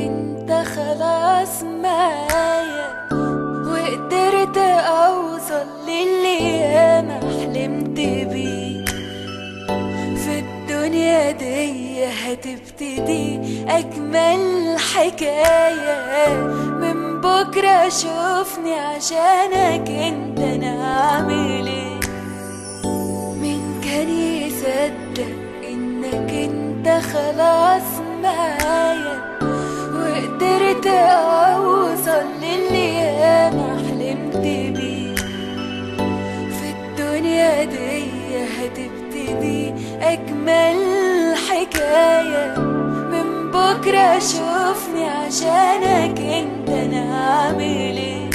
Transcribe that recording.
انت خلاص معايا، وقدرت اوصل للي ياما حلمت بيه. في الدنيا دي هتبتدي اجمل حكاية، من بكرة شوفني عشانك انت انا عامل ايه. مين كان يصدق انك انت خلاص معايا، وقدرت اوصل للي ياما حلمت بيه. في الدنيا دي هتبتدي اجمل حكاية، من بكرة شوفني عشانك انت انا عامل ايه.